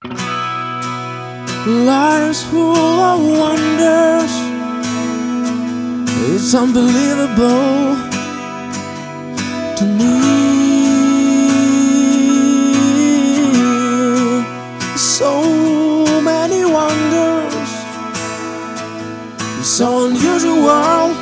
Life's full of wonders. It's unbelievable to me. So many wonders. It's so unusual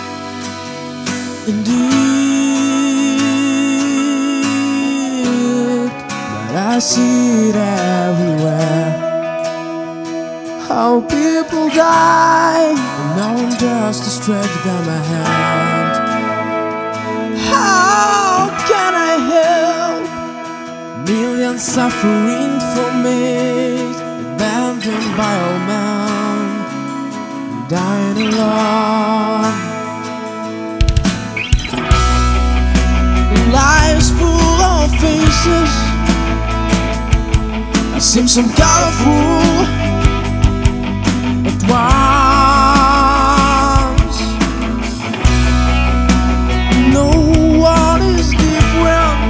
indeed, but I see it everywhere. How people die, and no one dares to stretch them a hand. How can I help millions suffering for me, abandoned by all men, dying alone? Life's full of faces that seem so colorful at once. No one is different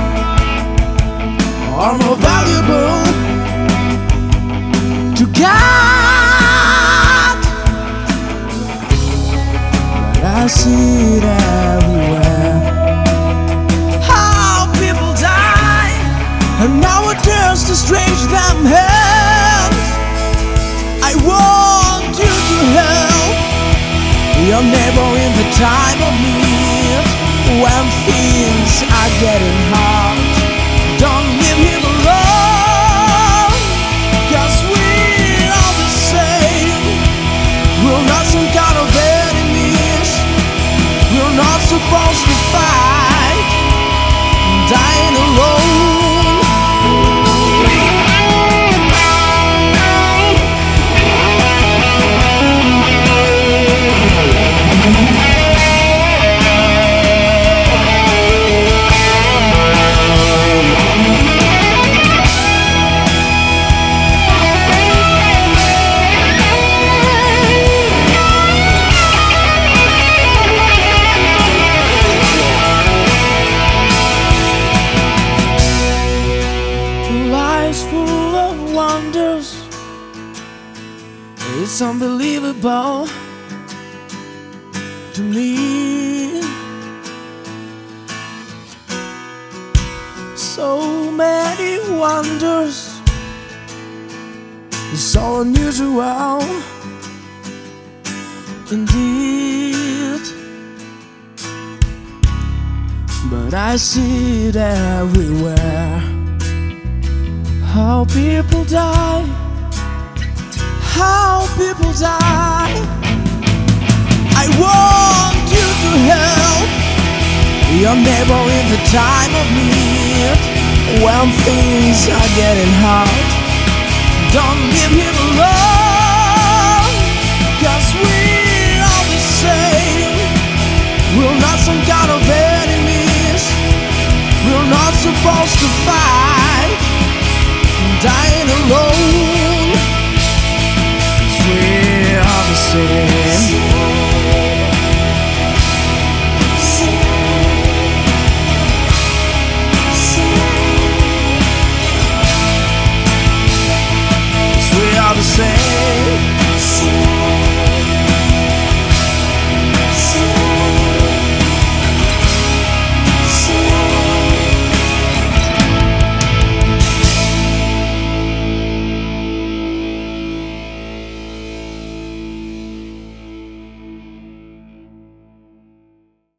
or more valuable to God, but I see it everywhere. How people die, and no one dares to stretch them hands. I want you to help your neighbor in the time of need, when things are getting hard. Don't leave him alone, 'cause we're all the same. We're not some kind of enemies. We're not supposed to fight, dying alone. Life's full of wonders. It's unbelievable to me. So many wonders. It's so unusual indeed, but I see it everywhere. How people die, how people die. I want you to help your neighbor in the time of need, when things are getting hard. Don't leave him alone, 'cause we're all the same. We're not some kind of enemies. We're not supposed to fight, dying alone.